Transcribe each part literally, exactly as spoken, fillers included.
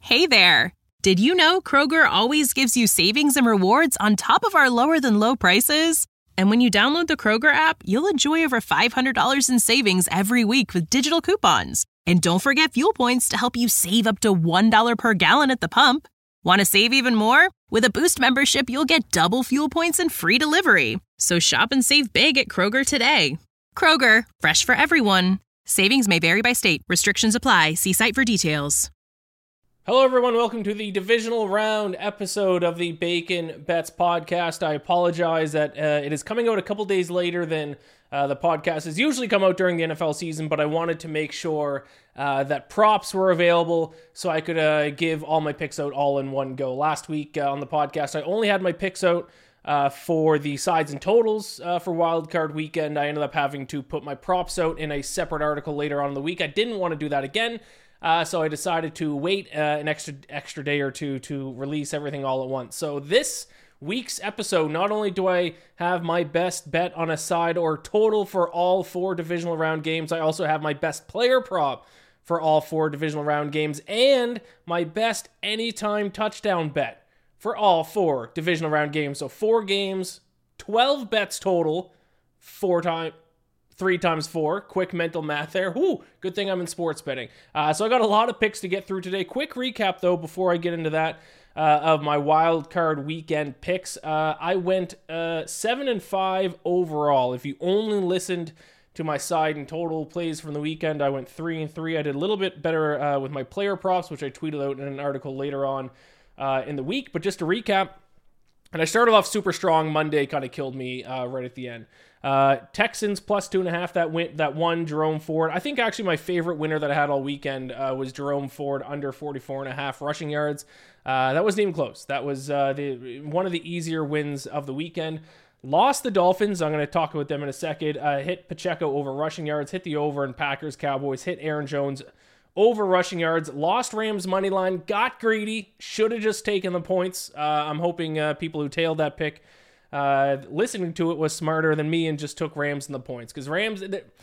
Hey there! Did you know Kroger always gives you savings and rewards on top of our lower-than-low prices? And when you download the Kroger app, you'll enjoy over five hundred dollars in savings every week with digital coupons. And don't forget fuel points to help you save up to one dollar per gallon at the pump. Want to save even more? With a Boost membership, you'll get double fuel points and free delivery. So shop and save big at Kroger today. Kroger, fresh for everyone. Savings may vary by state. Restrictions apply. See site for details. Hello, everyone. Welcome to the divisional round episode of the Bacon Bets podcast. I apologize that uh, it is coming out a couple days later than uh, the podcast has usually come out during the N F L season, but I wanted to make sure uh, that props were available so I could uh, give all my picks out all in one go. Last week uh, on the podcast, I only had my picks out uh, for the sides and totals uh, for wildcard weekend. I ended up having to put my props out in a separate article later on in the week. I didn't want to do that again. Uh, so I decided to wait uh, an extra extra day or two to release everything all at once. So this week's episode, not only do I have my best bet on a side or total for all four divisional round games, I also have my best player prop for all four divisional round games and my best anytime touchdown bet for all four divisional round games. So four games, twelve bets total, four times. Three times four. Quick mental math there. Whoo, good thing I'm in sports betting. Uh, so I got a lot of picks to get through today. Quick recap, though, before I get into that, uh, of my wild card weekend picks. Uh, I went uh, seven and five overall. If you only listened to my side and total plays from the weekend, I went three and three. I did a little bit better uh, with my player props, which I tweeted out in an article later on uh, in the week. But just to recap, and I started off super strong. Monday kind of killed me uh, right at the end. Uh, Texans plus two and a half. That win, that won Jerome Ford. I think actually my favorite winner that I had all weekend uh, was Jerome Ford under forty-four and a half rushing yards. Uh, that wasn't even close. That was uh, the one of the easier wins of the weekend. Lost the Dolphins. I'm going to talk about them in a second. Uh, hit Pacheco over rushing yards. Hit the over in Packers Cowboys. Hit Aaron Jones over rushing yards. Lost Rams money line. Got greedy. Should have just taken the points. Uh, I'm hoping uh, people who tailed that pick Uh, listening to it was smarter than me and just took Rams in the points. Because Rams,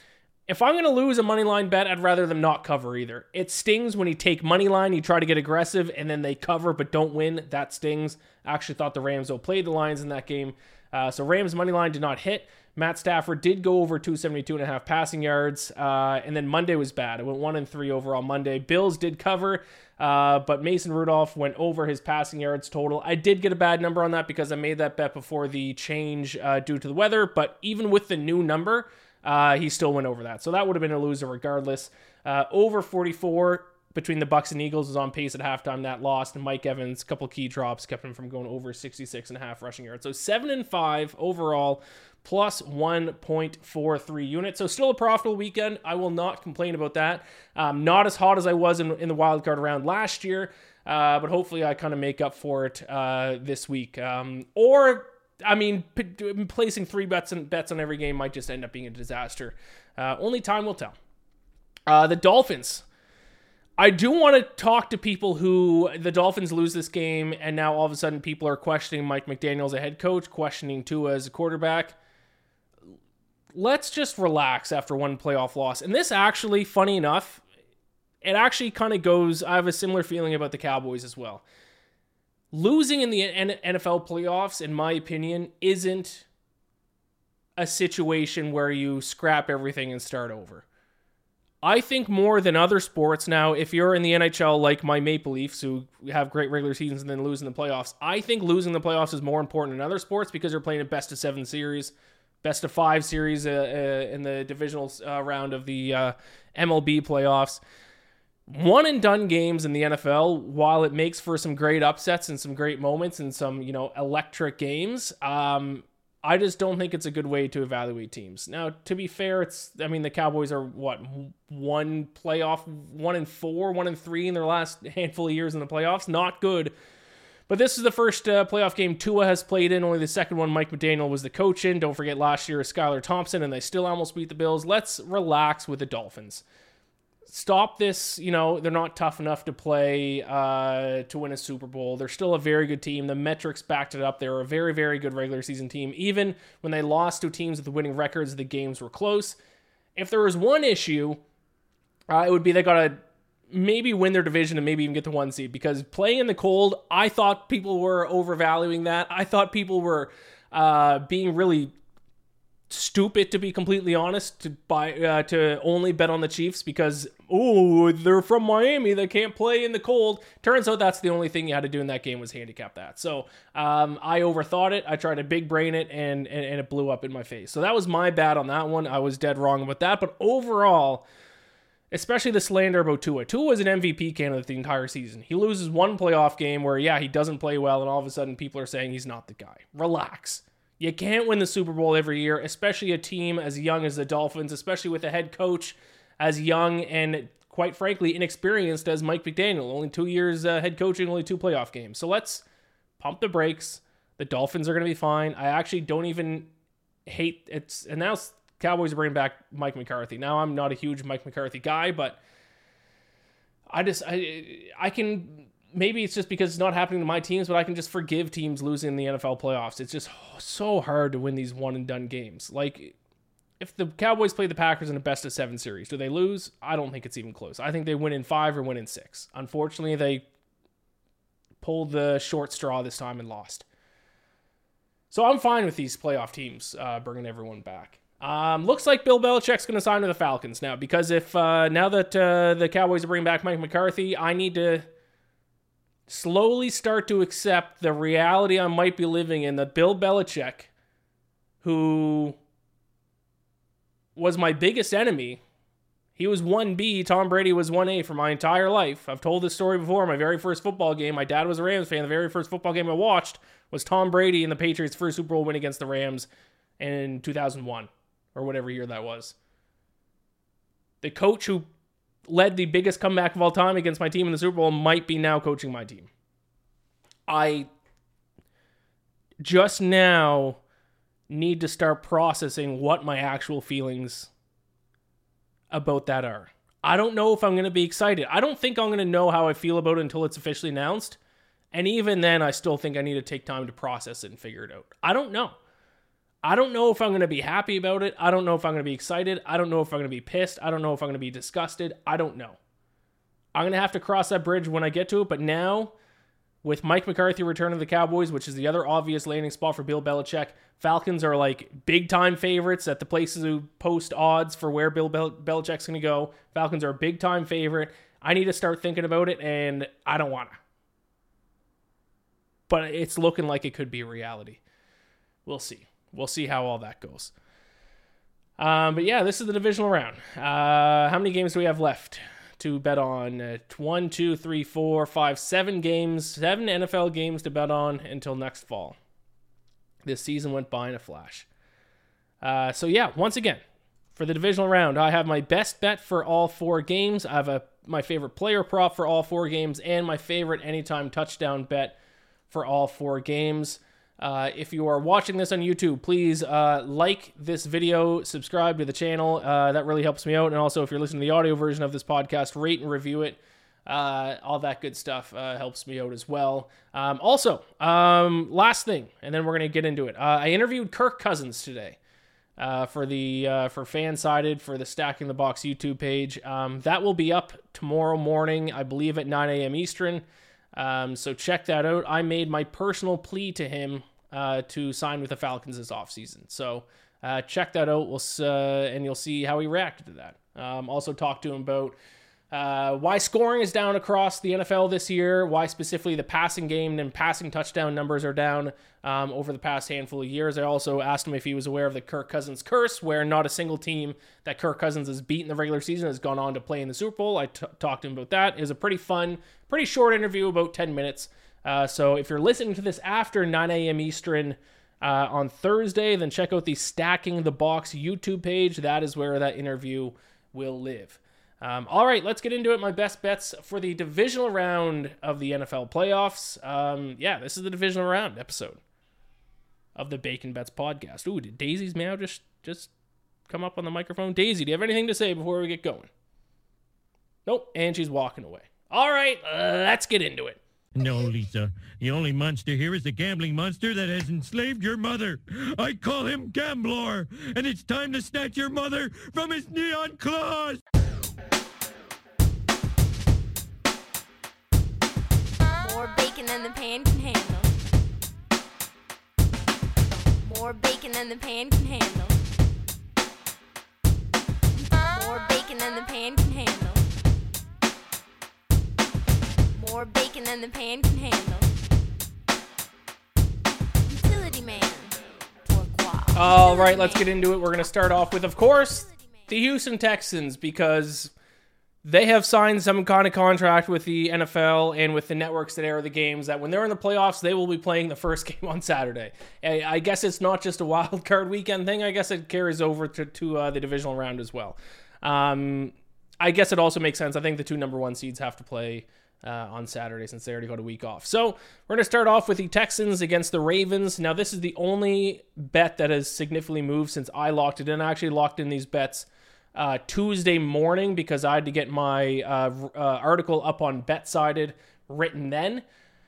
if I'm going to lose a money line bet, I'd rather them not cover either. It stings when you take money line, you try to get aggressive, and then they cover but don't win. That stings. I actually thought the Rams outplayed the Lions in that game. Uh, so Rams money line did not hit. Matt Stafford did go over two seventy-two and a half passing yards. Uh, and then Monday was bad. It went one and three overall Monday. Bills did cover. Uh, but Mason Rudolph went over his passing yards total. I did get a bad number on that because I made that bet before the change uh, due to the weather. But even with the new number, uh, he still went over that. So that would have been a loser regardless. Uh, over forty-four between the Bucs and Eagles was on pace at halftime. That lost. And Mike Evans, a couple key drops, kept him from going over sixty-six and a half rushing yards. So seven and five overall, plus one point four three units. So still a profitable weekend. I will not complain about that. Um, not as hot as I was in, in the wildcard round last year, uh, but hopefully I kind of make up for it uh, this week. Um, or, I mean, p- placing three bets, and bets on every game might just end up being a disaster. Uh, only time will tell. Uh, the Dolphins. I do want to talk to people who the Dolphins lose this game, and now all of a sudden people are questioning Mike McDaniel as a head coach, questioning Tua as a quarterback. Let's just relax after one playoff loss. And this actually, funny enough, it actually kind of goes, I have a similar feeling about the Cowboys as well. Losing in the N F L playoffs, in my opinion, isn't a situation where you scrap everything and start over. I think more than other sports now, if you're in the N H L like my Maple Leafs, who have great regular seasons and then lose in the playoffs, I think losing the playoffs is more important than other sports because you're playing a best of seven series, best of five series uh, uh, in the divisional uh, round of the uh, M L B playoffs. One and done games in the N F L, while it makes for some great upsets and some great moments and some, you know, electric games, um, I just don't think it's a good way to evaluate teams. Now, to be fair, it's, I mean, the Cowboys are what, one playoff, one and four, one and three in their last handful of years in the playoffs. Not good. But this is the first uh, playoff game Tua has played in. Only the second one Mike McDaniel was the coach in. Don't forget last year is Skylar Thompson, and they still almost beat the Bills. Let's relax with the Dolphins. Stop this, you know, they're not tough enough to play uh, to win a Super Bowl. They're still a very good team. The metrics backed it up. They were a very, very good regular season team. Even when they lost to teams with winning records, the games were close. If there was one issue, uh, it would be they got to maybe win their division and maybe even get the one seed, because playing in the cold, I thought people were overvaluing that. I thought people were uh, being really stupid, to be completely honest, to buy uh, to only bet on the Chiefs because, oh, they're from Miami, they can't play in the cold. Turns out that's the only thing you had to do in that game was handicap that. So um, I overthought it. I tried to big brain it, and, and and it blew up in my face. So that was my bad on that one. I was dead wrong about that. But overall, especially the slander about Tua. Tua was an M V P candidate the entire season. He loses one playoff game where, yeah, he doesn't play well, and all of a sudden people are saying he's not the guy. Relax. You can't win the Super Bowl every year, especially a team as young as the Dolphins, especially with a head coach as young and, quite frankly, inexperienced as Mike McDaniel. Only two years uh, head coaching, only two playoff games. So let's pump the brakes. The Dolphins are going to be fine. I actually don't even hate it. And now Cowboys are bringing back Mike McCarthy. Now, I'm not a huge Mike McCarthy guy, but I just, I, I can... Maybe it's just because it's not happening to my teams, but I can just forgive teams losing in the N F L playoffs. It's just so hard to win these one-and-done games. Like, if the Cowboys play the Packers in a best-of-seven series, do they lose? I don't think it's even close. I think they win in five or win in six. Unfortunately, they pulled the short straw this time and lost. So I'm fine with these playoff teams uh, bringing everyone back. Um, looks like Bill Belichick's going to sign with the Falcons now, because if uh, now that uh, the Cowboys are bringing back Mike McCarthy, I need to slowly start to accept the reality I might be living in, that Bill Belichick, who was my biggest enemy, he was one B, Tom Brady was one A for my entire life. I've told this story before. My very first football game, my dad was a Rams fan. The very first football game I watched was Tom Brady and the Patriots' first Super Bowl win against the Rams in two thousand one, or whatever year that was. The coach who led the biggest comeback of all time against my team in the Super Bowl might be now coaching my team. I just now need to start processing what my actual feelings about that are. I don't know if I'm going to be excited. I don't think I'm going to know how I feel about it until it's officially announced. And even then, I still think I need to take time to process it and figure it out. I don't know. I don't know if I'm going to be happy about it. I don't know if I'm going to be excited. I don't know if I'm going to be pissed. I don't know if I'm going to be disgusted. I don't know. I'm going to have to cross that bridge when I get to it. But now, with Mike McCarthy returning to the Cowboys, which is the other obvious landing spot for Bill Belichick, Falcons are like big-time favorites at the places who post odds for where Bill Bel- Belichick's going to go. Falcons are a big-time favorite. I need to start thinking about it, and I don't want to. But it's looking like it could be a reality. We'll see. We'll see how all that goes. Um, but yeah, this is the divisional round. Uh, how many games do we have left to bet on? Uh, one, two, three, four, five, seven games. Seven N F L games to bet on until next fall. This season went by in a flash. Uh, so yeah, once again, for the divisional round, I have my best bet for all four games. I have a my favorite player prop for all four games and my favorite anytime touchdown bet for all four games. Uh, if you are watching this on YouTube, please uh, like this video, subscribe to the channel. Uh, that really helps me out. And also, if you're listening to the audio version of this podcast, rate and review it. Uh, all that good stuff uh, helps me out as well. Um, also, um, last thing, and then we're going to get into it. Uh, I interviewed Kirk Cousins today uh, for the uh, for Fansided, for the Stacking the Box YouTube page. Um, that will be up tomorrow morning, I believe at nine a.m. Eastern. Um, so check that out. I made my personal plea to him uh, to sign with the Falcons this offseason. So uh, check that out, we'll, uh, and you'll see how he reacted to that. Um, also talk to him about uh, why scoring is down across the N F L this year, why specifically the passing game and passing touchdown numbers are down um, over the past handful of years. I also asked him if he was aware of the Kirk Cousins curse, where not a single team that Kirk Cousins has beat in the regular season has gone on to play in the Super Bowl. I t- talked to him about that. It was a pretty fun, pretty short interview, about ten minutes. Uh, so if you're listening to this after nine a.m. Eastern uh, on Thursday, then check out the Stacking the Box YouTube page. That is where that interview will live. Um, all right, let's get into it. My best bets for the divisional round of the N F L playoffs. Um, yeah, this is the divisional round episode of the Bacon Bets podcast. Ooh, did Daisy's meow just, just come up on the microphone? Daisy, do you have anything to say before we get going? Nope, and she's walking away. All right, uh, let's get into it. No, Lisa. The only monster here is the gambling monster that has enslaved your mother. I call him Gamblor, and it's time to snatch your mother from his neon claws. More bacon than the pan can handle. More bacon than the pan can handle. More bacon than the pan can handle. More bacon than the pan can handle. Utility man. Pourquoi? All right, let's get into it. We're going to start off with, of course, the Houston Texans, because they have signed some kind of contract with the N F L and with the networks that air the games that when they're in the playoffs, they will be playing the first game on Saturday. I guess it's not just a wild card weekend thing. I guess it carries over to, to uh, the divisional round as well. Um, I guess it also makes sense. I think the two number one seeds have to play uh, on Saturday since they already got a week off. So we're going to start off with the Texans against the Ravens. Now, this is the only bet that has significantly moved since I locked it in. I actually locked in these bets Uh, Tuesday morning because I had to get my uh, uh, article up on BetSided written then.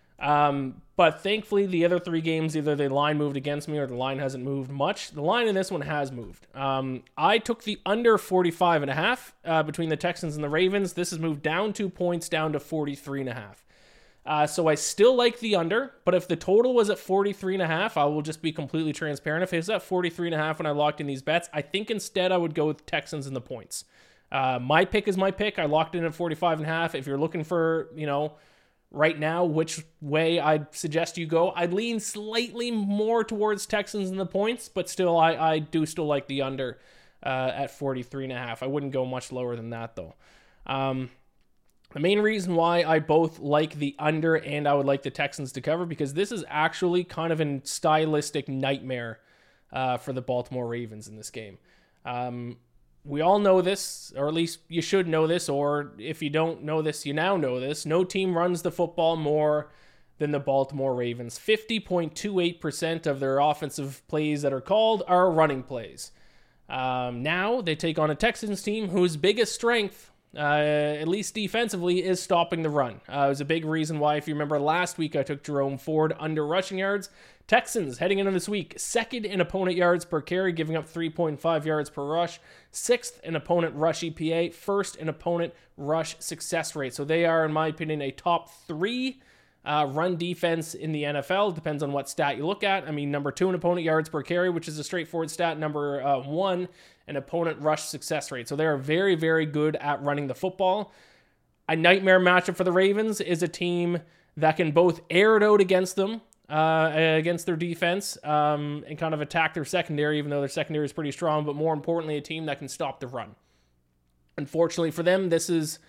Um, but thankfully, the other three games, either the line moved against me or the line hasn't moved much. The line in this one has moved. Um, I took the under forty-five and a half uh, between the Texans and the Ravens. This has moved down two points down to forty-three and a half. Uh, so I still like the under, but if the total was at forty-three and a half, I will just be completely transparent. If it was at forty-three and a half when I locked in these bets, I think instead I would go with Texans and the points. Uh, my pick is my pick. I locked in at forty-five and a half. If you're looking for, you know, right now, which way I'd suggest you go, I'd lean slightly more towards Texans and the points, but still, I, I do still like the under uh, at forty-three and a half. I wouldn't go much lower than that though. Um, The main reason why I both like the under and I would like the Texans to cover, because this is actually kind of a stylistic nightmare uh, for the Baltimore Ravens in this game. Um, we all know this, or at least you should know this, or if you don't know this, you now know this. No team runs the football more than the Baltimore Ravens. fifty point two eight percent of their offensive plays that are called are running plays. Um, now they take on a Texans team whose biggest strength, Uh, at least defensively, is stopping the run. Uh, it was a big reason why, if you remember last week, I took Jerome Ford under rushing yards. Texans, heading into this week, second in opponent yards per carry, giving up three point five yards per rush. Sixth in opponent rush E P A. First in opponent rush success rate. So they are, in my opinion, a top three uh, run defense in the N F L. Depends on what stat you look at. I mean, number two in opponent yards per carry, which is a straightforward stat. Number uh, one an opponent rush success rate. So they are very, very good at running the football. A nightmare matchup for the Ravens is a team that can both air it out against them, uh, against their defense, um, and kind of attack their secondary, even though their secondary is pretty strong, but more importantly, a team that can stop the run. Unfortunately for them, this is...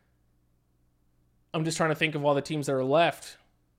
I'm just trying to think of all the teams that are left.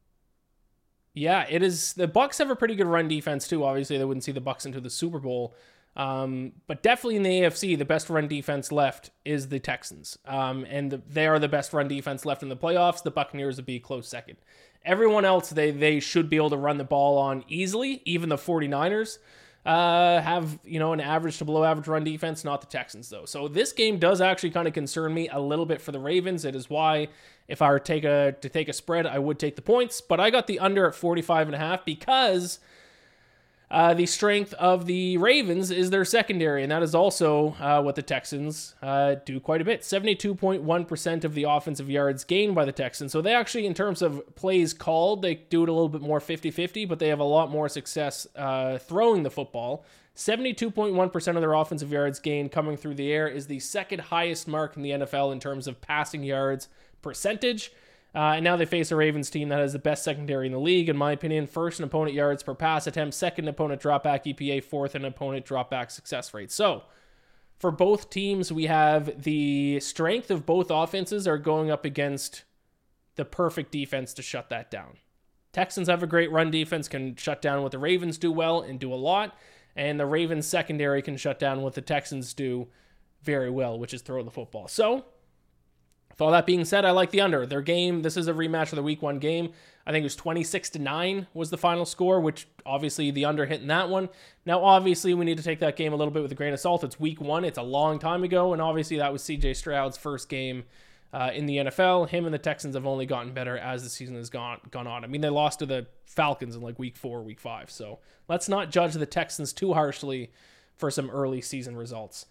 Yeah, it is... The Bucs have a pretty good run defense, too. Obviously, they wouldn't see the Bucs into the Super Bowl. Um, but definitely in the A F C, the best run defense left is the Texans. Um, and the, they are the best run defense left in the playoffs. The Buccaneers would be close second. Everyone else, they they should be able to run the ball on easily. Even the 49ers uh, have, you know, an average to below average run defense, not the Texans, though. So this game does actually kind of concern me a little bit for the Ravens. It is why, if I were to take a, to take a spread, I would take the points. But I got the under at forty-five and a half because... Uh, the strength of the Ravens is their secondary, and that is also uh, what the Texans uh, do quite a bit. seventy-two point one percent of the offensive yards gained by the Texans. So they actually, in terms of plays called, they do it a little bit more fifty-fifty, but they have a lot more success uh, throwing the football. seventy-two point one percent of their offensive yards gained coming through the air is the second highest mark in the N F L in terms of passing yards percentage. Uh, and now they face a Ravens team that has the best secondary in the league, in my opinion. First in opponent yards per pass attempt, second in opponent dropback E P A, fourth in opponent dropback success rate. So, for both teams, we have the strength of both offenses are going up against the perfect defense to shut that down. Texans have a great run defense, can shut down what the Ravens do well and do a lot, and the Ravens secondary can shut down what the Texans do very well, which is throw the football. So, with all that being said, I like the under. Their game, this is a rematch of the week one game. I think it was twenty-six to nine was the final score, which obviously the under hit in that one. Now, obviously, we need to take that game a little bit with a grain of salt. It's week one. It's a long time ago, and obviously that was C J Stroud's first game uh, in the N F L. Him and the Texans have only gotten better as the season has gone, gone on. I mean, they lost to the Falcons in like week four, week five. So let's not judge the Texans too harshly for some early season results.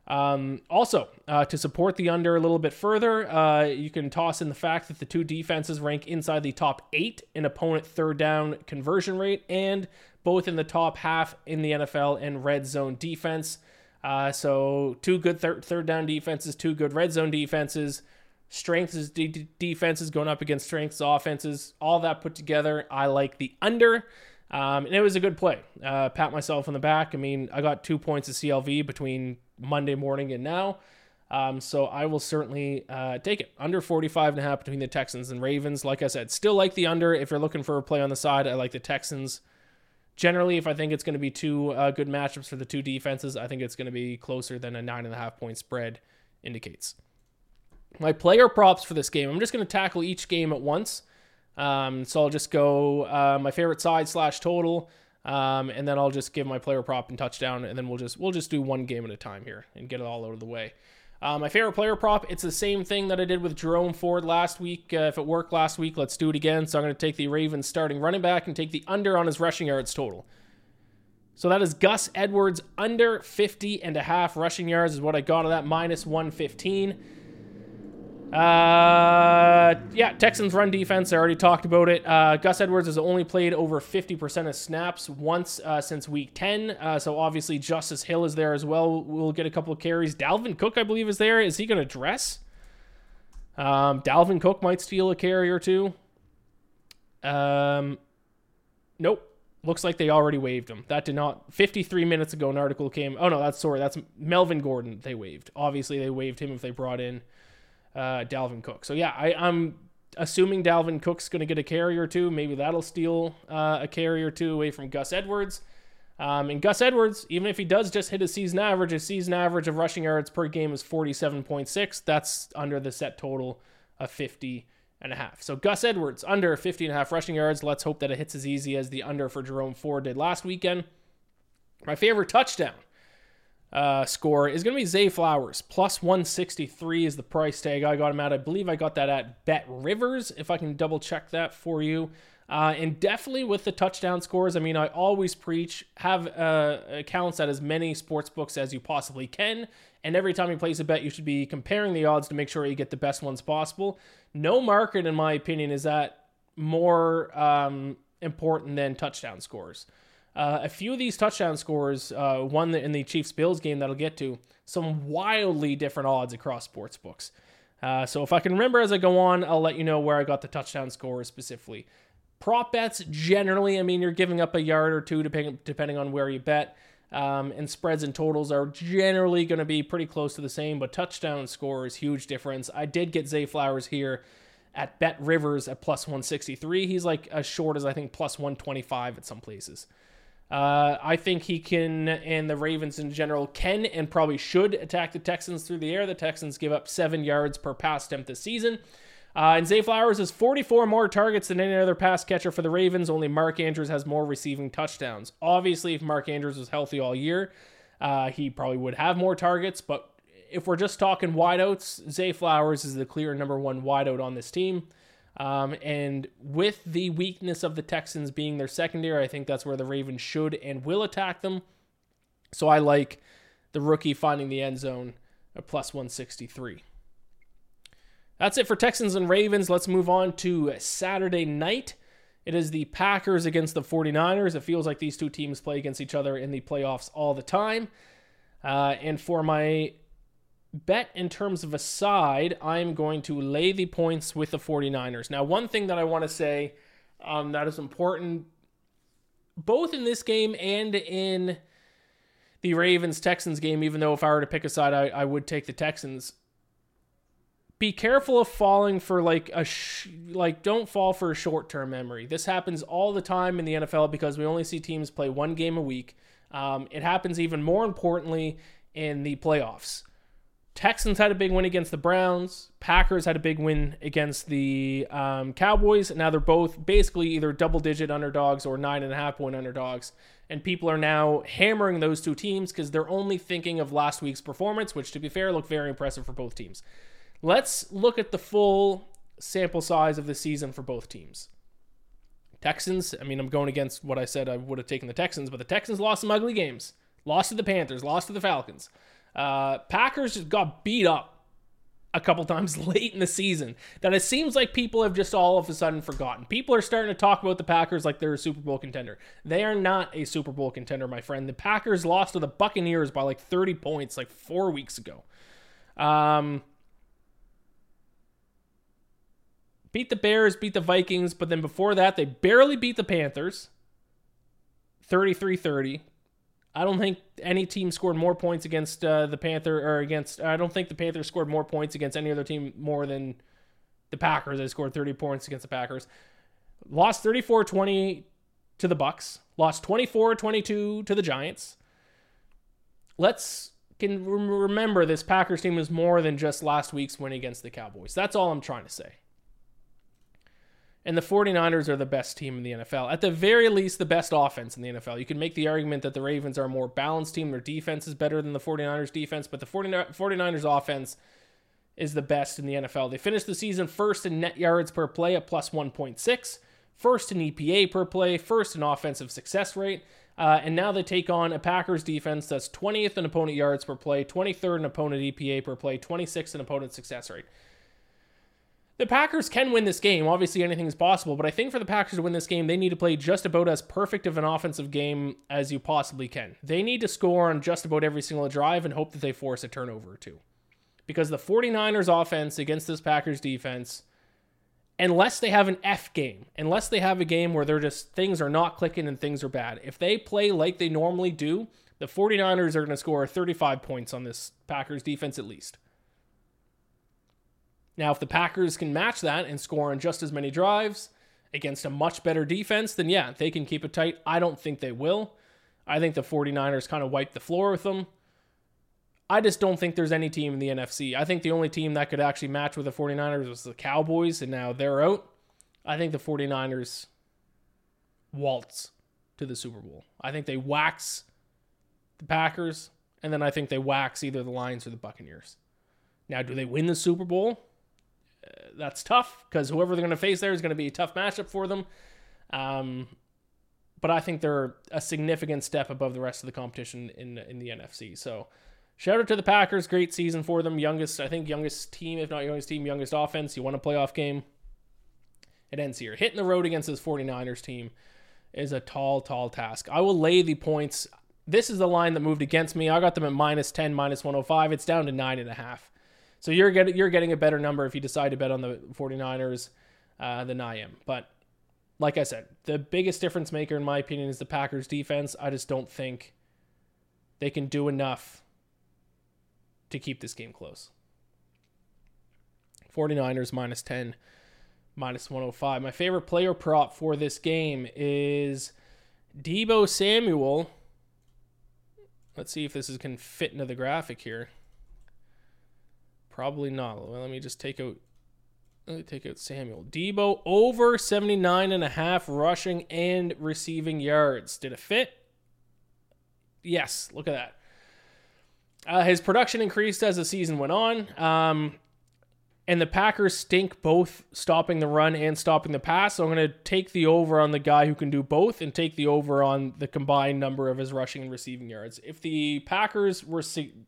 Um, also, uh, to support the under a little bit further, uh, you can toss in the fact that the two defenses rank inside the top eight in opponent third down conversion rate, and both in the top half in the N F L in red zone defense. Uh, so two good thir- third down defenses, two good red zone defenses, strengths is de- defenses going up against strengths offenses, all that put together. I like the under. Um, and it was a good play. Uh, pat myself on the back. I mean, I got two points of C L V between Monday morning and now. Um, so I will certainly uh, take it. Under forty-five and a half between the Texans and Ravens. Like I said, still like the under. If you're looking for a play on the side, I like the Texans. Generally, if I think it's going to be two uh, good matchups for the two defenses, I think it's going to be closer than a nine and a half point spread indicates. My player props for this game, I'm just going to tackle each game at once. Um, so I'll just go uh, my favorite side slash total, um, and then I'll just give my player prop and touchdown, and then we'll just we'll just do one game at a time here and get it all out of the way. Uh, my favorite player prop, it's the same thing that I did with Jerome Ford last week. Uh, if it worked last week, let's do it again. So I'm going to take the Ravens starting running back and take the under on his rushing yards total. So that is Gus Edwards under fifty and a half rushing yards is what I got of that, minus one fifteen. Uh, yeah, Texans run defense. I already talked about it. Uh, Gus Edwards has only played over fifty percent of snaps once uh, since week ten. Uh, so obviously Justice Hill is there as well. We'll get a couple of carries. Dalvin Cook, I believe, is there. Is he going to dress? Um, Dalvin Cook might steal a carry or two. Um, nope. Looks like they already waived him. That did not. fifty-three minutes ago, an article came. Oh no, that's sorry. That's Melvin Gordon. They waived. Obviously, they waived him if they brought in Uh, Dalvin Cook. So yeah, I, I'm assuming Dalvin Cook's going to get a carry or two. Maybe that'll steal uh, a carry or two away from Gus Edwards. Um, and Gus Edwards, even if he does just hit his season average, his season average of rushing yards per game is forty-seven point six. That's under the set total of fifty and a half. So Gus Edwards under fifty and a half rushing yards. Let's hope that it hits as easy as the under for Jerome Ford did last weekend. My favorite touchdown Uh, score is going to be Zay Flowers. Plus one sixty-three is the price tag I got him at. I believe I got that at Bet Rivers, if I can double check that for you. Uh, and definitely with the touchdown scores, I mean, I always preach, have uh, accounts at as many sports books as you possibly can. And every time you place a bet, you should be comparing the odds to make sure you get the best ones possible. No market, in my opinion, is that more um, important than touchdown scores. Uh, a few of these touchdown scores, uh, one in the Chiefs-Bills game that I'll get to, some wildly different odds across sports books. Uh, so if I can remember as I go on, I'll let you know where I got the touchdown scores specifically. Prop bets, generally, I mean, you're giving up a yard or two depending, depending on where you bet. Um, and spreads and totals are generally going to be pretty close to the same, but touchdown scores, huge difference. I did get Zay Flowers here at Bet Rivers at plus one sixty-three. He's like as short as, I think, plus one twenty-five at some places. Uh, I think he can, and the Ravens in general can and probably should attack the Texans through the air. The Texans give up seven yards per pass attempt this season. Uh, and Zay Flowers has forty-four more targets than any other pass catcher for the Ravens. Only Mark Andrews has more receiving touchdowns. Obviously, if Mark Andrews was healthy all year, uh, he probably would have more targets. But if we're just talking wideouts, Zay Flowers is the clear number one wideout on this team. Um, and with the weakness of the Texans being their secondary, I think that's where the Ravens should and will attack them. So I like the rookie finding the end zone at plus one sixty-three. That's it for Texans and Ravens. Let's move on to Saturday night. It is the Packers against the forty-niners. It feels like these two teams play against each other in the playoffs all the time. Uh, and for my bet in terms of a side, I'm going to lay the points with the forty-niners. Now, one thing that I want to say um, that is important, both in this game and in the Ravens-Texans game, even though if I were to pick a side, I, I would take the Texans. Be careful of falling for like a, sh- like don't fall for a short-term memory. This happens all the time in the N F L because we only see teams play one game a week. Um, it happens even more importantly in the playoffs. Texans had a big win against the Browns. Packers had a big win against the um, Cowboys. Now they're both basically either double-digit underdogs or nine and a half point underdogs. And people are now hammering those two teams because they're only thinking of last week's performance, which, to be fair, looked very impressive for both teams. Let's look at the full sample size of the season for both teams. Texans, I mean, I'm going against what I said I would have taken the Texans, but the Texans lost some ugly games. Lost to the Panthers, lost to the Falcons. Uh, Packers just got beat up a couple times late in the season that it seems like people have just all of a sudden forgotten. People are starting to talk about the Packers like they're a Super Bowl contender. They are not a Super Bowl contender, my friend. The Packers lost to the Buccaneers by like thirty points like four weeks ago. Um, beat the Bears, beat the Vikings, but then before that, they barely beat the Panthers. thirty-three thirty. I don't think any team scored more points against uh, the Panther or against. I don't think the Panthers scored more points against any other team more than the Packers. They scored thirty points against the Packers. Lost thirty-four twenty to the Bucks. Lost twenty-four twenty-two to the Giants. Let's can remember this Packers team is more than just last week's win against the Cowboys. That's all I'm trying to say. And the 49ers are the best team in the N F L. At the very least, the best offense in the N F L. You can make the argument that the Ravens are a more balanced team. Their defense is better than the 49ers defense, but the 49ers offense is the best in the N F L. They finished the season first in net yards per play at plus one point six, first in E P A per play, first in offensive success rate, uh, and now they take on a Packers defense that's twentieth in opponent yards per play, twenty-third in opponent E P A per play, twenty-sixth in opponent success rate. The Packers can win this game. Obviously, anything is possible, but I think for the Packers to win this game, they need to play just about as perfect of an offensive game as you possibly can. They need to score on just about every single drive and hope that they force a turnover or two. Because the 49ers offense against this Packers defense, unless they have an F game, unless they have a game where they're just things are not clicking and things are bad, if they play like they normally do, the 49ers are going to score thirty-five points on this Packers defense at least. Now, if the Packers can match that and score on just as many drives against a much better defense, then yeah, they can keep it tight. I don't think they will. I think the 49ers kind of wiped the floor with them. I just don't think there's any team in the N F C. I think the only team that could actually match with the 49ers was the Cowboys, and now they're out. I think the 49ers waltz to the Super Bowl. I think they wax the Packers, and then I think they wax either the Lions or the Buccaneers. Now, do they win the Super Bowl? Uh, that's tough because whoever they're going to face there is going to be a tough matchup for them. Um, but I think they're a significant step above the rest of the competition in in the N F C. So shout out to the Packers. Great season for them. Youngest, I think, youngest team, if not youngest team, youngest offense. You won a playoff game. It ends here. Hitting the road against this 49ers team is a tall, tall task. I will lay the points. This is the line that moved against me. I got them at minus ten, minus one oh five. It's down to nine and a half. So you're getting you're getting a better number if you decide to bet on the 49ers uh, than I am. But like I said, the biggest difference maker in my opinion is the Packers defense. I just don't think they can do enough to keep this game close. 49ers minus ten, minus one oh five. My favorite player prop for this game is Deebo Samuel. Let's see if this is, can fit into the graphic here. Probably not. Well, let me just take out let me take out Samuel. Deebo over seventy-nine and a half rushing and receiving yards. Did it fit? Yes, look at that. Uh, his production increased as the season went on. Um, and the Packers stink both stopping the run and stopping the pass. So I'm going to take the over on the guy who can do both and take the over on the combined number of his rushing and receiving yards. If the Packers were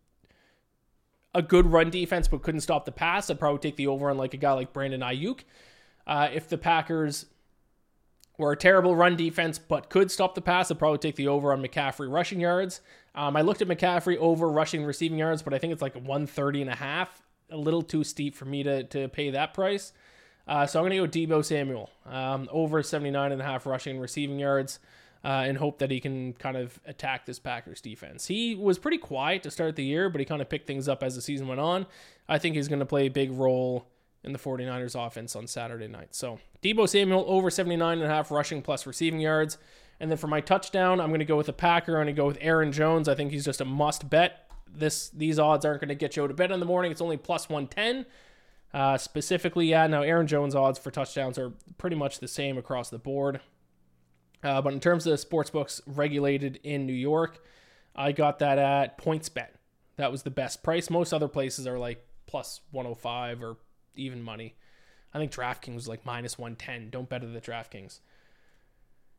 a good run defense but couldn't stop the pass, I'd probably take the over on like a guy like Brandon Ayuk. Uh, if the Packers were a terrible run defense but could stop the pass, I'd probably take the over on McCaffrey rushing yards. Um, I looked at McCaffrey over rushing receiving yards, but I think it's like one thirty and a half. A little too steep for me to, to pay that price. Uh, so I'm going to go Deebo Samuel um, over seventy-nine and a half rushing and receiving yards uh, and hope that he can kind of attack this Packers defense. He was pretty quiet to start the year, but he kind of picked things up as the season went on. I think he's going to play a big role in the 49ers offense on Saturday night. So Deebo Samuel over seventy-nine and a half rushing plus receiving yards. And then for my touchdown, I'm going to go with a Packer. I'm going to go with Aaron Jones. I think he's just a must bet. This These odds aren't going to get you out of bed in the morning. It's only plus one ten. Uh, specifically, yeah, now Aaron Jones odds for touchdowns are pretty much the same across the board. Uh, but in terms of sportsbooks regulated in New York, I got that at PointsBet. That was the best price. Most other places are like plus one oh five or even money. I think DraftKings was like minus one ten. Don't bet at the DraftKings.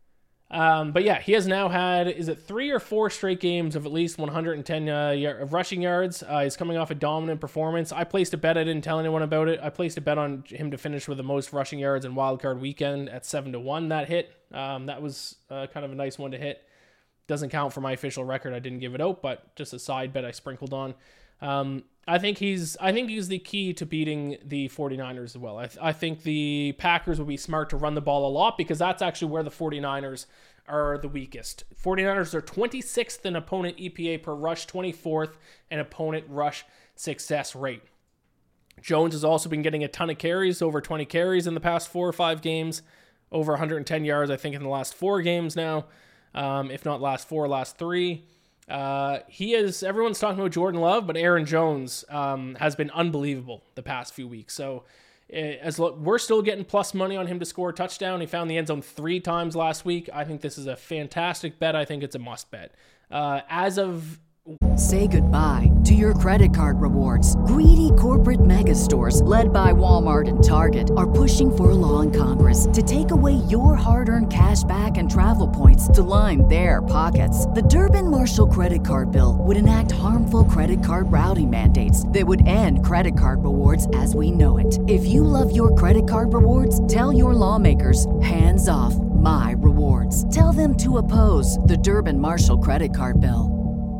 Um, but yeah, he has now had, is it three or four straight games of at least one hundred ten uh, y- of rushing yards. Uh, he's coming off a dominant performance. I placed a bet. I didn't tell anyone about it. I placed a bet on him to finish with the most rushing yards in wildcard weekend at seven to one. That hit. Um, that was uh, kind of a nice one to hit. Doesn't count for my official record. I didn't give it out, but just a side bet I sprinkled on. Um, I think he's I think he's the key to beating the 49ers as well. I, th- I think the Packers will be smart to run the ball a lot because that's actually where the 49ers are the weakest. 49ers are twenty-sixth in opponent E P A per rush, twenty-fourth in opponent rush success rate. Jones has also been getting a ton of carries, over twenty carries in the past four or five games, over one hundred ten yards, I think, in the last four games now, um, if not last four, last three. Uh, he is, everyone's talking about Jordan Love, but Aaron Jones um, has been unbelievable the past few weeks. So as lo- we're still getting plus money on him to score a touchdown. He found the end zone three times last week. I think this is a fantastic bet. I think it's a must bet. Uh, as of Say goodbye to your credit card rewards. Greedy corporate mega stores, led by Walmart and Target, are pushing for a law in Congress to take away your hard-earned cash back and travel points to line their pockets. The Durbin-Marshall credit card bill would enact harmful credit card routing mandates that would end credit card rewards as we know it. If you love your credit card rewards, tell your lawmakers, hands off my rewards. Tell them to oppose the Durbin-Marshall credit card bill.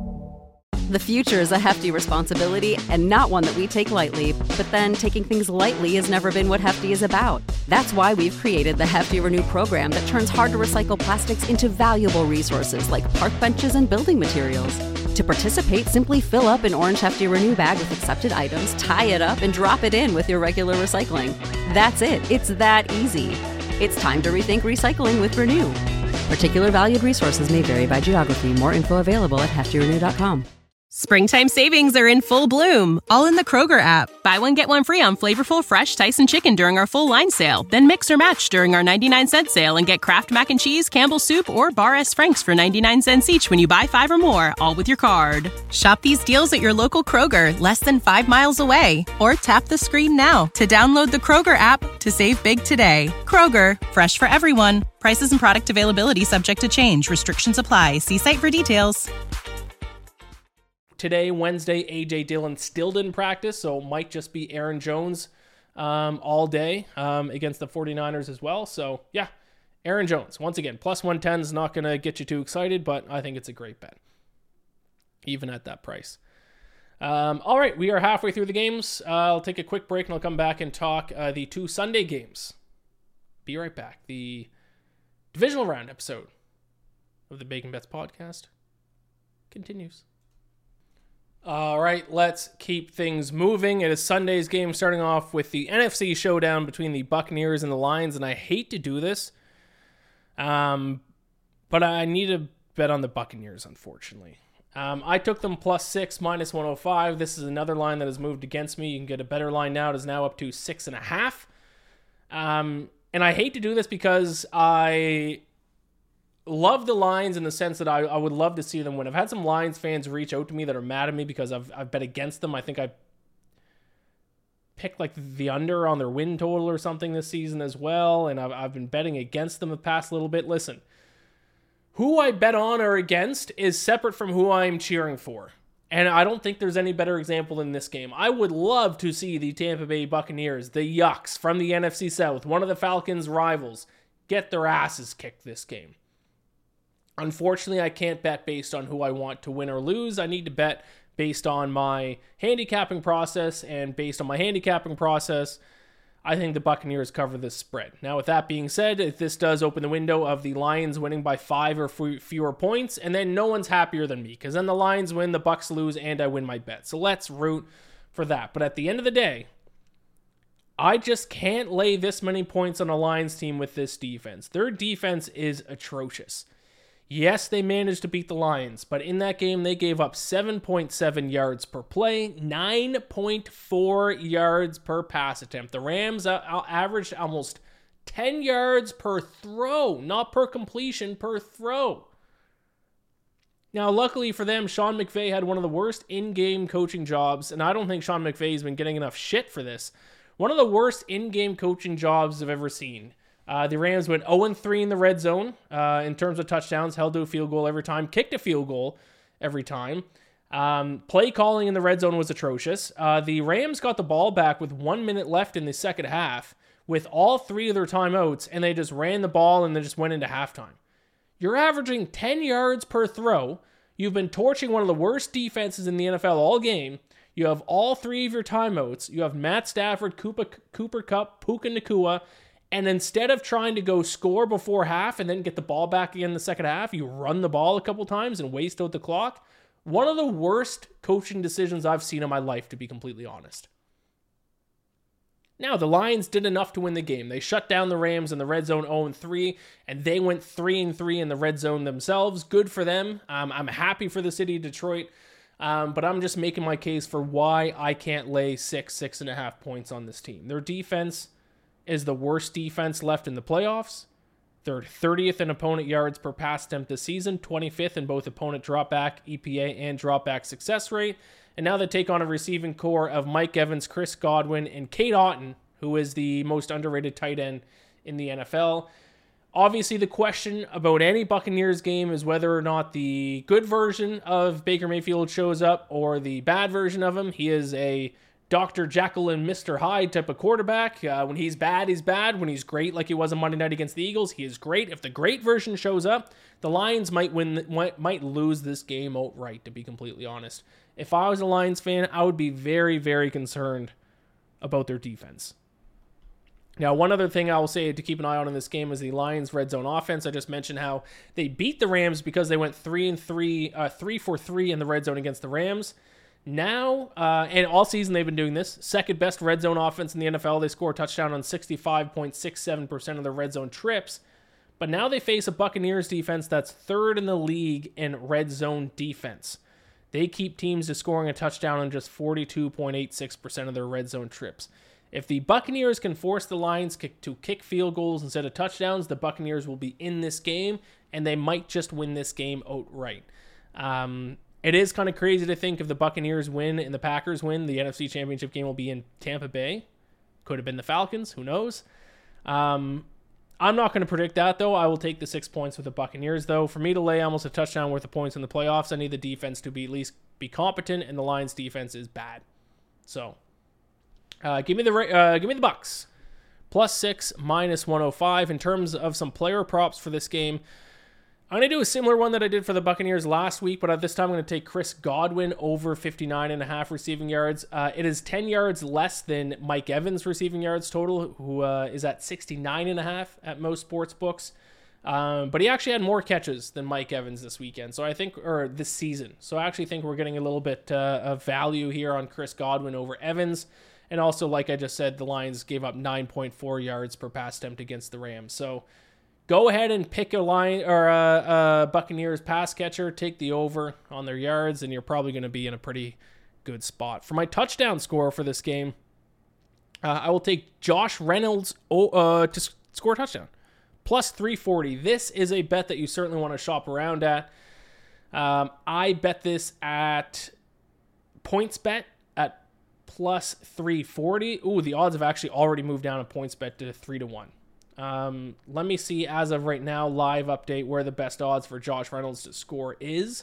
The future is a hefty responsibility and not one that we take lightly. But then taking things lightly has never been what Hefty is about. That's why we've created the Hefty Renew program that turns hard-to-recycle plastics into valuable resources like park benches and building materials. To participate, simply fill up an orange Hefty Renew bag with accepted items, tie it up, and drop it in with your regular recycling. That's it. It's that easy. It's time to rethink recycling with Renew. Particular valued resources may vary by geography. More info available at hefty renew dot com. Springtime savings are in full bloom, all in the Kroger app. Buy one, get one free on flavorful, fresh Tyson chicken during our full line sale. Then mix or match during our ninety-nine cent sale and get Kraft Mac and Cheese, Campbell's Soup, or Bar S. Frank's for ninety-nine cents each when you buy five or more, all with your card. Shop these deals at your local Kroger, less than five miles away. Or tap the screen now to download the Kroger app to save big today. Kroger, fresh for everyone. Prices and product availability subject to change. Restrictions apply. See site for details. Today, Wednesday, A J Dillon still didn't practice, so it might just be Aaron Jones um, all day um, against the 49ers as well. So, yeah, Aaron Jones. Once again, plus one ten is not going to get you too excited, but I think it's a great bet, even at that price. Um, all right, we are halfway through the games. Uh, I'll take a quick break, and I'll come back and talk uh, the two Sunday games. Be right back. The divisional round episode of the Bacon Bets podcast continues. All right, let's keep things moving. It is Sunday's game, starting off with the N F C showdown between the Buccaneers and the Lions, and I hate to do this, um, but I need to bet on the Buccaneers, unfortunately. Um, I took them plus six, minus one oh five. This is another line that has moved against me. You can get a better line now. It is now up to six and a half. Um, and I hate to do this because I love the Lions in the sense that I, I would love to see them win. I've had some Lions fans reach out to me that are mad at me because I've I've bet against them. I think I picked like the under on their win total or something this season as well, and I've I've been betting against them the past little bit. Listen, who I bet on or against is separate from who I'm cheering for. And I don't think there's any better example in this game. I would love to see the Tampa Bay Buccaneers, the Yucks from the N F C South, one of the Falcons' rivals, get their asses kicked this game. Unfortunately, I can't bet based on who I want to win or lose. I need to bet based on my handicapping process, and based on my handicapping process, I think the Buccaneers cover this spread. Now, with that being said, if this does open the window of the Lions winning by five or f- fewer points, and then no one's happier than me, because then the Lions win, the Bucs lose, and I win my bet. So let's root for that. But at the end of the day, I just can't lay this many points on a Lions team with this defense. Their defense is atrocious. Yes, they managed to beat the Lions, but in that game, they gave up seven point seven yards per play, nine point four yards per pass attempt. The Rams averaged almost ten yards per throw, not per completion, per throw. Now, luckily for them, Sean McVay had one of the worst in-game coaching jobs, and I don't think Sean McVay has been getting enough shit for this. One of the worst in-game coaching jobs I've ever seen. Uh, the Rams went oh and three in the red zone uh, in terms of touchdowns, held to a field goal every time, kicked a field goal every time. Um, play calling in the red zone was atrocious. Uh, the Rams got the ball back with one minute left in the second half with all three of their timeouts, and they just ran the ball and then just went into halftime. You're averaging ten yards per throw. You've been torching one of the worst defenses in the N F L all game. You have all three of your timeouts. You have Matt Stafford, Cooper, Cooper Kupp, Puka Nacua, and instead of trying to go score before half and then get the ball back again in the second half, you run the ball a couple times and waste out the clock. One of the worst coaching decisions I've seen in my life, to be completely honest. Now, the Lions did enough to win the game. They shut down the Rams in the red zone oh and three, and they went three and three in the red zone themselves. Good for them. Um, I'm happy for the city of Detroit, um, but I'm just making my case for why I can't lay six, six and a half points on this team. Their defense is the worst defense left in the playoffs. They're thirtieth in opponent yards per pass attempt this season, twenty-fifth in both opponent dropback, E P A, and dropback success rate. And now they take on a receiving core of Mike Evans, Chris Godwin, and Cade Otton, who is the most underrated tight end in the N F L. Obviously, the question about any Buccaneers game is whether or not the good version of Baker Mayfield shows up or the bad version of him. He is a Doctor Jekyll and Mister Hyde type of quarterback. Uh, when he's bad, he's bad. When he's great, like he was on Monday night against the Eagles, he is great. If the great version shows up, the Lions might win, might, might lose this game outright, to be completely honest. If I was a Lions fan, I would be very, very concerned about their defense. Now, one other thing I will say to keep an eye on in this game is the Lions' red zone offense. I just mentioned how they beat the Rams because they went three and three, uh, three for three in the red zone against the Rams. Now, uh, and all season they've been doing this, second best red zone offense in the N F L. They score a touchdown on sixty-five point six seven percent of their red zone trips. But now they face a Buccaneers defense that's third in the league in red zone defense. They keep teams to scoring a touchdown on just forty-two point eight six percent of their red zone trips. If the Buccaneers can force the Lions kick, to kick field goals instead of touchdowns, the Buccaneers will be in this game, and they might just win this game outright. Um... It is kind of crazy to think if the Buccaneers win and the Packers win, the N F C Championship game will be in Tampa Bay. Could have been the Falcons. Who knows? Um, I'm not going to predict that, though. I will take the six points with the Buccaneers, though. For me to lay almost a touchdown worth of points in the playoffs, I need the defense to be at least be competent, and the Lions' defense is bad. So, uh, give me the uh, give me the Bucks. Plus six, minus one oh five. In terms of some player props for this game, I'm going to do a similar one that I did for the Buccaneers last week, but this time I'm going to take Chris Godwin over fifty-nine and a half receiving yards. Uh, it is ten yards less than Mike Evans' receiving yards total, who uh, is at sixty-nine and a half at most sports books. Um, but he actually had more catches than Mike Evans this weekend, so I think, or this season. So I actually think we're getting a little bit uh, of value here on Chris Godwin over Evans. And also, like I just said, the Lions gave up nine point four yards per pass attempt against the Rams. So go ahead and pick a line or a, a Buccaneers pass catcher, take the over on their yards, and you're probably going to be in a pretty good spot. For my touchdown score for this game, uh, I will take Josh Reynolds uh, to score a touchdown. Plus three forty. This is a bet that you certainly want to shop around at. Um, I bet this at PointsBet at plus three forty. Ooh, the odds have actually already moved down at PointsBet to three to one. Um, let me see, as of right now, live update where the best odds for Josh Reynolds to score is.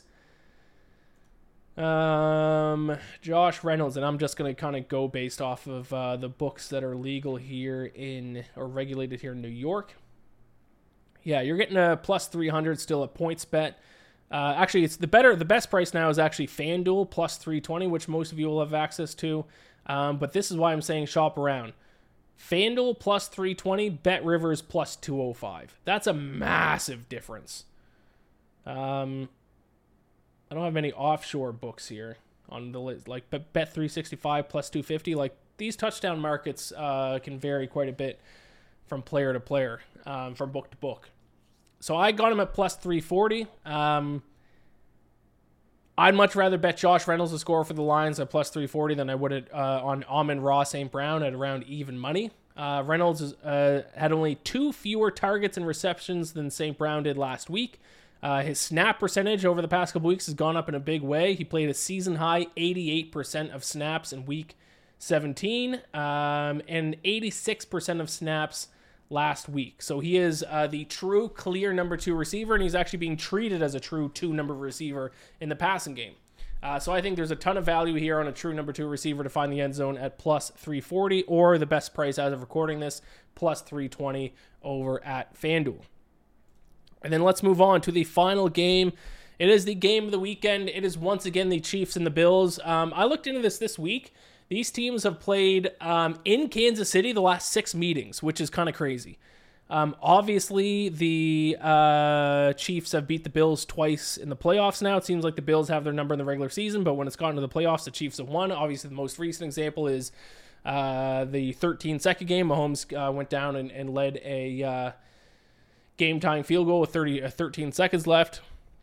Um, Josh Reynolds, and I'm just going to kind of go based off of uh, the books that are legal here in, or regulated here in New York. Yeah, you're getting a plus three hundred still at PointsBet. Uh, actually, it's the better, the best price now is actually FanDuel plus three twenty, which most of you will have access to. Um, but this is why I'm saying shop around. FanDuel plus three twenty, BetRivers plus two oh five. That's a massive difference. Um, I don't have any offshore books here on the list, like Bet three sixty-five plus two fifty. Like, these touchdown markets uh, can vary quite a bit from player to player, um, from book to book. So I got him at plus three forty. Um, I'd much rather bet Josh Reynolds to score for the Lions at plus three forty than I would at, uh, on Amon-Ra Saint Brown at around even money. Uh, Reynolds is, uh, had only two fewer targets and receptions than Saint Brown did last week. Uh, his snap percentage over the past couple weeks has gone up in a big way. He played a season-high eighty-eight percent of snaps in week seventeen, um, and eighty-six percent of snaps last week. So he is uh, the true clear number two receiver, and he's actually being treated as a true two number receiver in the passing game. Uh, so I think there's a ton of value here on a true number two receiver to find the end zone at plus three forty, or the best price as of recording this, plus three twenty over at FanDuel. And then let's move on to the final game. It is the game of the weekend. It is once again the Chiefs and the Bills. Um, I looked into this this week. These teams have played um, in Kansas City the last six meetings, which is kind of crazy. Um, obviously, the uh, Chiefs have beat the Bills twice in the playoffs now. It seems like the Bills have their number in the regular season, but when it's gotten to the playoffs, the Chiefs have won. Obviously, the most recent example is uh, the thirteen-second game. Mahomes uh, went down and, and led a uh, game-tying field goal with thirty, uh, thirteen seconds left.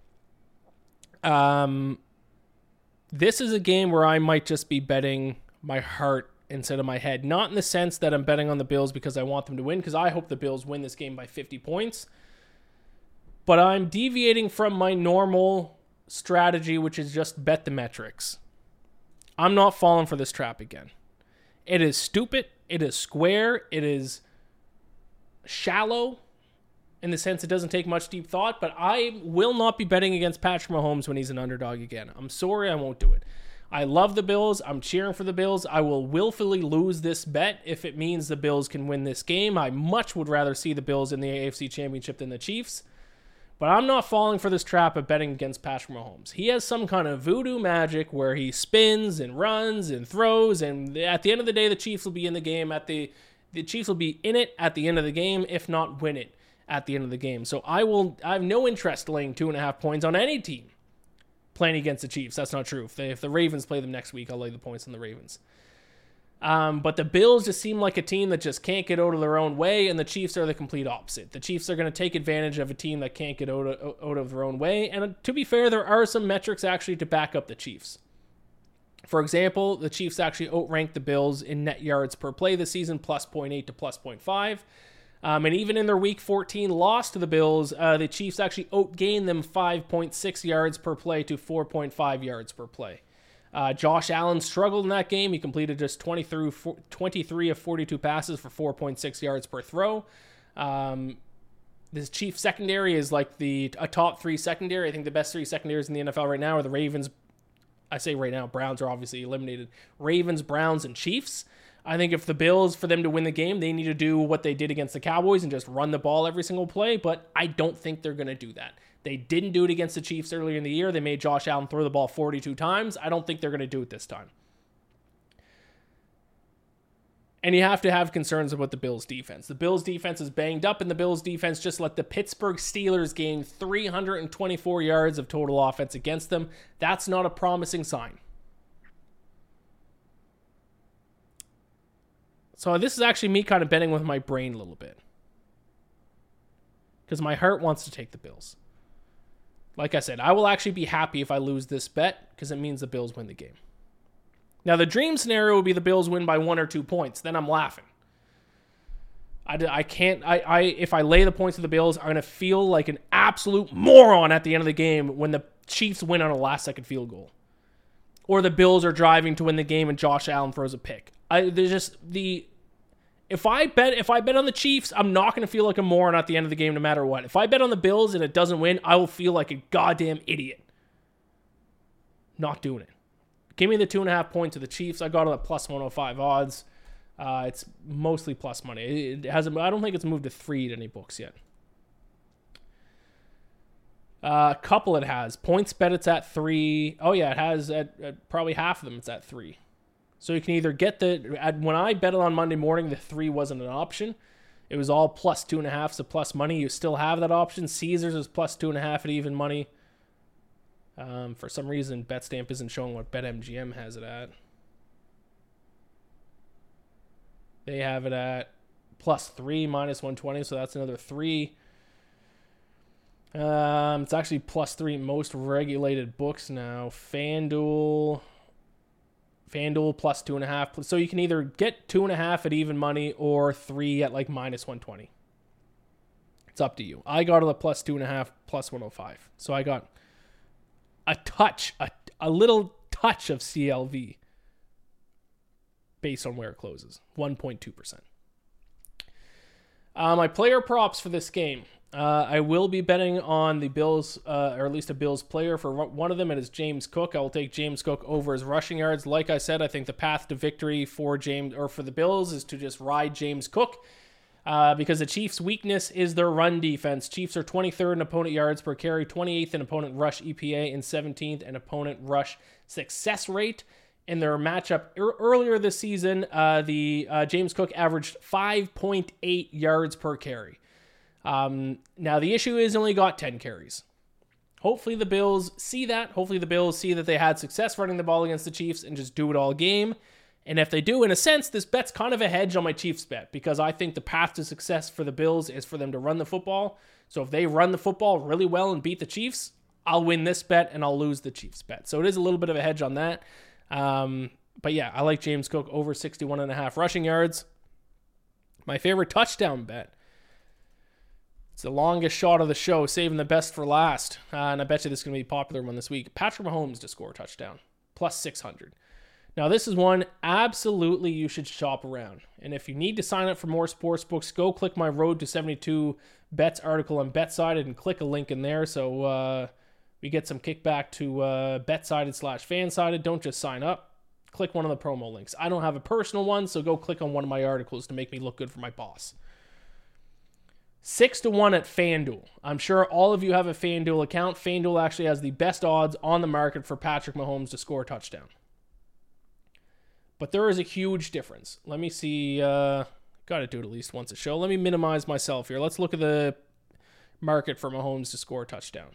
Um, this is a game where I might just be betting my heart instead of my head. Not in the sense that I'm betting on the Bills because I want them to win, because I hope the Bills win this game by fifty points. But I'm deviating from my normal strategy, which is just bet the metrics. I'm not falling for this trap again. It is stupid. It is square. It is shallow in the sense it doesn't take much deep thought, but I will not be betting against Patrick Mahomes when he's an underdog again. I'm sorry, I won't do it. I love the Bills. I'm cheering for the Bills. I will willfully lose this bet if it means the Bills can win this game. I much would rather see the Bills in the A F C Championship than the Chiefs. But I'm not falling for this trap of betting against Patrick Mahomes. He has some kind of voodoo magic where he spins and runs and throws, and at the end of the day, the Chiefs will be in the game. At the the Chiefs will be in it at the end of the game, if not win it at the end of the game. So I will. I have no interest laying two and a half points on any team playing against the Chiefs. That's not true. If, they, if the Ravens play them next week, I'll lay the points on the Ravens. Um, but the Bills just seem like a team that just can't get out of their own way, and the Chiefs are the complete opposite. The Chiefs are going to take advantage of a team that can't get out of, out of their own way, and to be fair, there are some metrics actually to back up the Chiefs. For example, the Chiefs actually outranked the Bills in net yards per play this season, plus zero point eight to plus zero point five. Um, and even in their Week fourteen loss to the Bills, uh, the Chiefs actually outgained them five point six yards per play to four point five yards per play. Uh, Josh Allen struggled in that game. He completed just twenty-three of forty-two passes for four point six yards per throw. Um, this Chiefs secondary is like the a top three secondary. I think the best three secondaries in the N F L right now are the Ravens. I say right now, Browns are obviously eliminated. Ravens, Browns, and Chiefs. I think if the Bills, for them to win the game, they need to do what they did against the Cowboys and just run the ball every single play, but I don't think they're going to do that. They didn't do it against the Chiefs earlier in the year. They made Josh Allen throw the ball forty-two times. I don't think they're going to do it this time. And you have to have concerns about the Bills' defense. The Bills' defense is banged up, and the Bills' defense just let the Pittsburgh Steelers gain three hundred twenty-four yards of total offense against them. That's not a promising sign. So this is actually me kind of betting with my brain a little bit, because my heart wants to take the Bills. Like I said, I will actually be happy if I lose this bet, because it means the Bills win the game. Now, the dream scenario would be the Bills win by one or two points. Then I'm laughing. I, I can't, I, I, if I lay the points of the Bills, I'm going to feel like an absolute moron at the end of the game when the Chiefs win on a last-second field goal. Or the Bills are driving to win the game and Josh Allen throws a pick. I, there's just the... If I bet if I bet on the Chiefs, I'm not going to feel like a moron at the end of the game no matter what. If I bet on the Bills and it doesn't win, I will feel like a goddamn idiot. Not doing it. Give me the two and a half points of the Chiefs. I got it at plus one oh five odds. Uh, it's mostly plus money. It hasn't. I don't think it's moved to three at any books yet. A uh, couple it has. Points bet it's at three. Oh yeah, it has at, at probably half of them. It's at three. So you can either get the, when I bet it on Monday morning, the three wasn't an option. It was all plus two and a half, so plus money. You still have that option. Caesars is plus two and a half at even money. Um, for some reason, BetStamp isn't showing what BetMGM has it at. They have it at plus three, minus one twenty, so that's another three. Um, it's actually plus three in most regulated books now. FanDuel... FanDuel plus two and a half. So you can either get two and a half at even money or three at like minus one twenty. It's up to you. I got it at plus two and a half, plus one oh five. So I got a touch, a, a little touch of C L V based on where it closes. one point two percent. Uh, my player props for this game. Uh, I will be betting on the Bills, uh, or at least a Bills player. For one of them, it is James Cook. I will take James Cook over his rushing yards. Like I said, I think the path to victory for James or for the Bills is to just ride James Cook, uh, because the Chiefs' weakness is their run defense. Chiefs are twenty-third in opponent yards per carry, twenty-eighth in opponent rush E P A, and seventeenth in opponent rush success rate. In their matchup er- earlier this season, uh, the uh, James Cook averaged five point eight yards per carry. Um, now, the issue is he only got ten carries. Hopefully the Bills see that. Hopefully the Bills see that they had success running the ball against the Chiefs and just do it all game. And if they do, in a sense, this bet's kind of a hedge on my Chiefs bet, because I think the path to success for the Bills is for them to run the football. So if they run the football really well and beat the Chiefs, I'll win this bet and I'll lose the Chiefs bet. So it is a little bit of a hedge on that. Um, but yeah, I like James Cook over sixty-one and a half rushing yards. My favorite touchdown bet. It's the longest shot of the show, saving the best for last. Uh, and I bet you this is going to be a popular one this week. Patrick Mahomes to score a touchdown, plus six hundred. Now, this is one absolutely you should shop around. And if you need to sign up for more sports books, go click my Road to seventy-two Bets article on BetSided and click a link in there. So uh, we get some kickback to uh, BetSided slash FanSided. Don't just sign up. Click one of the promo links. I don't have a personal one, so go click on one of my articles to make me look good for my boss. Six to one at FanDuel. I'm sure all of you have a FanDuel account. FanDuel actually has the best odds on the market for Patrick Mahomes to score a touchdown. But there is a huge difference. Let me see. Uh, Got to do it at least once a show. Let me minimize myself here. Let's look at the market for Mahomes to score a touchdown.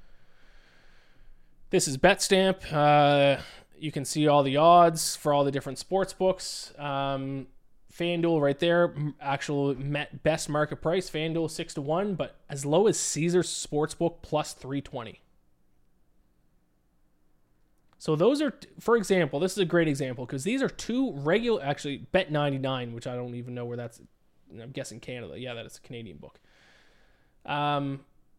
This is BetStamp. Uh, you can see all the odds for all the different sports books. Um, FanDuel right there, actual best market price. FanDuel six to one, but as low as Caesars Sportsbook plus three twenty. So those are, for example, this is a great example because these are two regular, actually Bet ninety-nine, which I don't even know where that's, I'm guessing Canada. Yeah, that is a Canadian book. Um,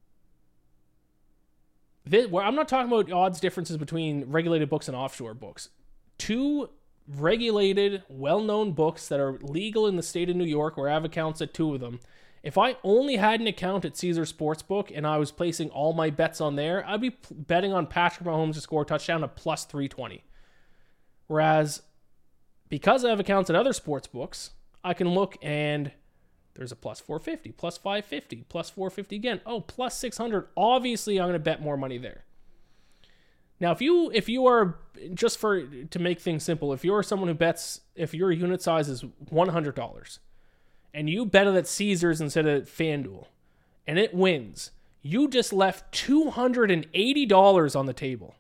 this, well, I'm not talking about odds differences between regulated books and offshore books. Two regulated, well-known books that are legal in the state of New York, where I have accounts at two of them. If I only had an account at Caesars Sportsbook and I was placing all my bets on there, I'd be betting on Patrick Mahomes to score a touchdown at plus three twenty. Whereas, because I have accounts at other sports books, I can look and there's a plus four fifty, plus five fifty, plus four fifty again. Oh, plus six hundred. Obviously, I'm going to bet more money there. Now, if you if you are, just for to make things simple, if you're someone who bets, if your unit size is one hundred dollars, and you bet it at Caesars instead of FanDuel, and it wins, you just left two hundred eighty dollars on the table.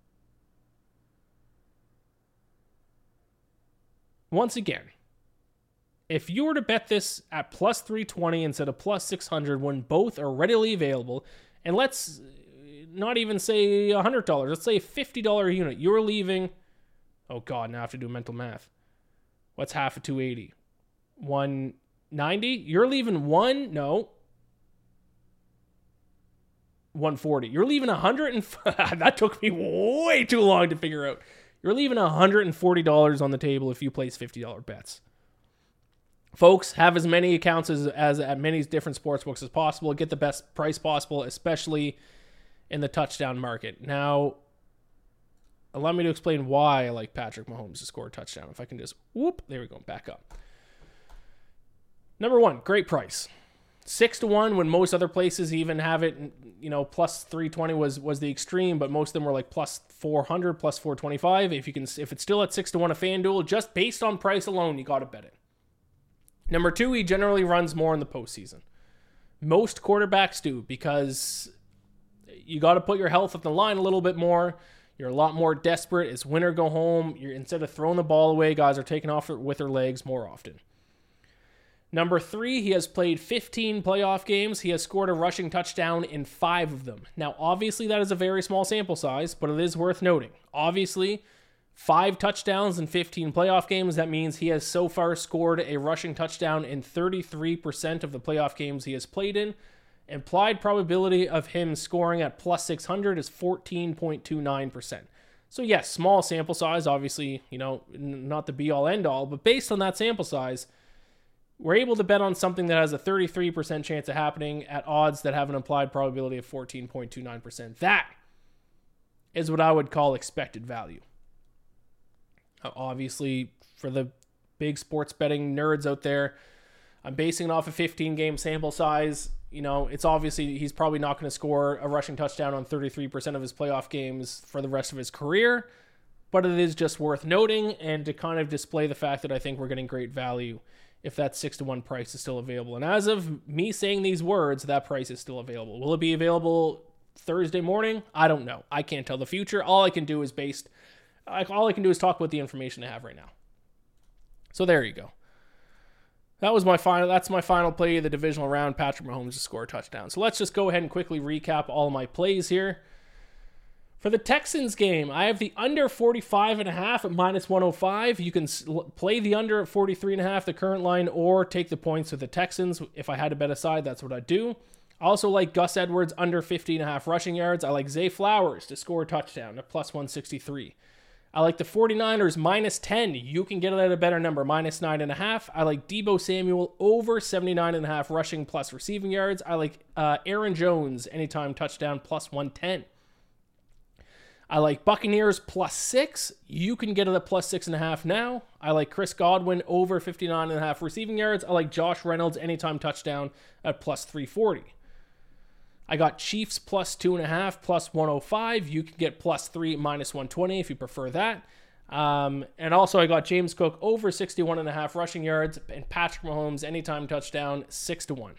Once again, if you were to bet this at plus three twenty instead of plus six hundred when both are readily available, and let's not even say one hundred dollars, let's say a fifty dollars unit, you're leaving, oh God, now I have to do mental math. What's half of two eighty? one ninety? You're leaving one, no. one forty. You're leaving one hundred and that took me way too long to figure out. You're leaving one hundred forty dollars on the table if you place fifty dollars bets. Folks, have as many accounts as, as at many different sportsbooks as possible. Get the best price possible, especially in the touchdown market. Now, allow me to explain why I like Patrick Mahomes to score a touchdown. If I can just, whoop, there we go, back up. Number one, great price. Six to one when most other places even have it, you know, plus three twenty was was the extreme, but most of them were like plus four hundred, plus four twenty-five. If you can, if it's still at six to one at FanDuel, just based on price alone, you got to bet it. Number two, he generally runs more in the postseason. Most quarterbacks do, because you got to put your health on the line a little bit more. You're a lot more desperate. It's win or go home. You're, instead of throwing the ball away, guys are taking off with their legs more often. Number three, he has played fifteen playoff games. He has scored a rushing touchdown in five of them. Now, obviously, that is a very small sample size, but it is worth noting. Obviously, five touchdowns in fifteen playoff games. That means he has so far scored a rushing touchdown in thirty-three percent of the playoff games he has played in. Implied probability of him scoring at plus six hundred is fourteen point two nine percent. So yes, small sample size, obviously, you know, not the be-all, end-all, but based on that sample size, we're able to bet on something that has a thirty-three percent chance of happening at odds that have an implied probability of fourteen point two nine percent. That is what I would call expected value. Obviously, for the big sports betting nerds out there, I'm basing it off a fifteen game sample size. You know, it's obviously he's probably not going to score a rushing touchdown on thirty-three percent of his playoff games for the rest of his career, but it is just worth noting and to kind of display the fact that I think we're getting great value if that six to one price is still available. And as of me saying these words, that price is still available. Will it be available Thursday morning? I don't know. I can't tell the future. All I can do is based, all I can do is talk about the information I have right now. So there you go. That was my final. That's my final play of the divisional round. Patrick Mahomes to score a touchdown. So let's just go ahead and quickly recap all my plays here. For the Texans game, I have the under forty-five and a half at minus one oh five. You can play the under at forty-three and a half, the current line, or take the points with the Texans. If I had to bet a side, that's what I'd do. I also like Gus Edwards under fifty and a half rushing yards. I like Zay Flowers to score a touchdown at plus one sixty-three. I like the 49ers minus ten. You can get it at a better number, minus nine and a half. I like Deebo Samuel over seventy-nine and a half rushing plus receiving yards. I like uh, Aaron Jones anytime touchdown plus one ten. I like Buccaneers plus six. You can get it at plus six and a half now. I like Chris Godwin over fifty-nine and a half receiving yards. I like Josh Reynolds anytime touchdown at plus three forty. I got Chiefs plus two and a half, plus one oh five. You can get plus three, minus one twenty if you prefer that. Um, and also I got James Cook over sixty-one and a half rushing yards and Patrick Mahomes anytime touchdown, six to one.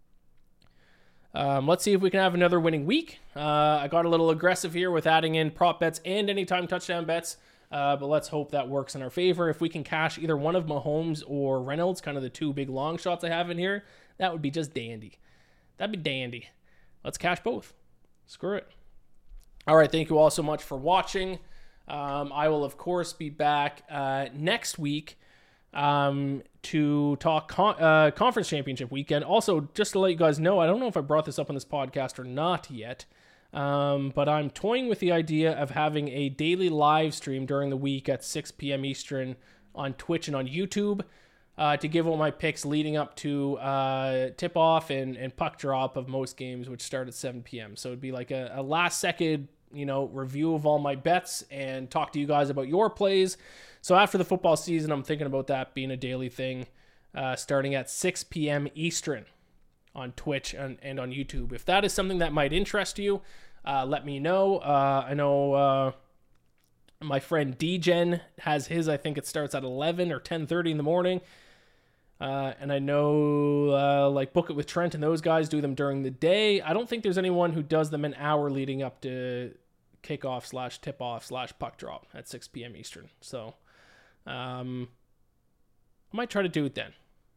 Um, let's see if we can have another winning week. Uh, I got a little aggressive here with adding in prop bets and anytime touchdown bets. Uh, but let's hope that works in our favor. If we can cash either one of Mahomes or Reynolds, kind of the two big long shots I have in here, that would be just dandy. That'd be dandy. Let's cash both. Screw it. All right. Thank you all so much for watching. Um, I will, of course, be back uh, next week um, to talk con- uh, conference championship weekend. Also, just to let you guys know, I don't know if I brought this up on this podcast or not yet, um, but I'm toying with the idea of having a daily live stream during the week at six p.m. Eastern on Twitch and on YouTube. Uh, to give all my picks leading up to uh, tip-off and, and puck drop of most games, which start at seven p.m. So it'd be like a, a last-second, you know, review of all my bets and talk to you guys about your plays. So after the football season, I'm thinking about that being a daily thing, uh, starting at six p.m. Eastern on Twitch and, and on YouTube. If that is something that might interest you, uh, let me know. Uh, I know uh, my friend D-Gen has his, I think it starts at eleven or ten thirty in the morning. Uh, and I know uh, like Book It with Trent and those guys do them during the day. I don't think there's anyone who does them an hour leading up to kickoff slash tip-off slash puck drop at six p.m. Eastern. So um, I might try to do it then.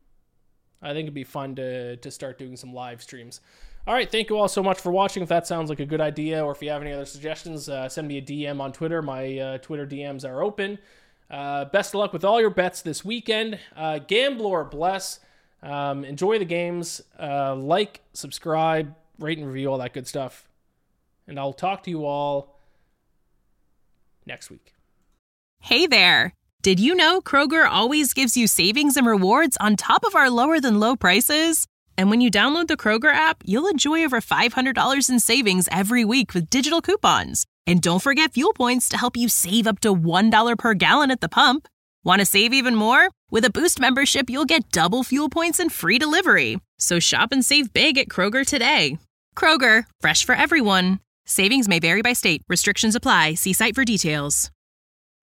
I think it'd be fun to to start doing some live streams. All right, thank you all so much for watching. If that sounds like a good idea or if you have any other suggestions, uh, send me a D M on Twitter. My uh, Twitter D Ms are open. Uh, best of luck with all your bets this weekend. Uh, Gambler bless. Um, enjoy the games. Uh, like, subscribe, rate and review, all that good stuff. And I'll talk to you all next week. Hey there. Did you know Kroger always gives you savings and rewards on top of our lower than low prices? And when you download the Kroger app, you'll enjoy over five hundred dollars in savings every week with digital coupons. And don't forget fuel points to help you save up to one dollar per gallon at the pump. Want to save even more? With a Boost membership, you'll get double fuel points and free delivery. So shop and save big at Kroger today. Kroger, fresh for everyone. Savings may vary by state. Restrictions apply. See site for details.